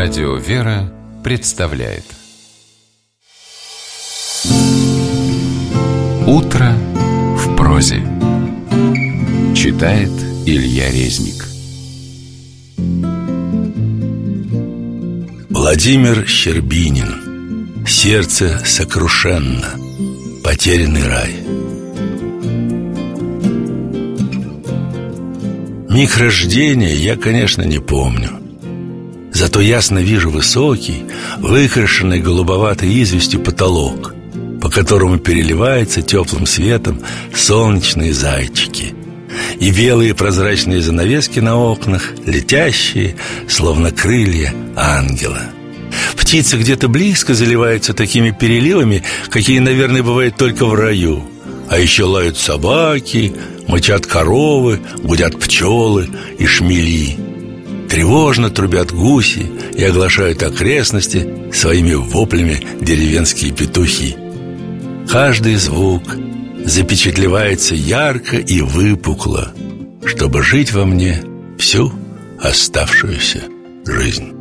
Радио «Вера» представляет «Утро в прозе». Читает Илья Резник. Владимир Щербинин. «Сердце сокрушенно. Потерянный рай». Миг рождения я, конечно, не помню. Зато ясно вижу высокий, выкрашенный голубоватой известью потолок, по которому переливаются теплым светом солнечные зайчики, и белые прозрачные занавески на окнах, летящие, словно крылья ангела. Птицы где-то близко заливаются такими переливами, какие, наверное, бывают только в раю. А еще лают собаки, мычат коровы, гудят пчелы и шмели. Тревожно трубят гуси и оглашают окрестности своими воплями деревенские петухи. Каждый звук запечатлевается ярко и выпукло, чтобы жить во мне всю оставшуюся жизнь.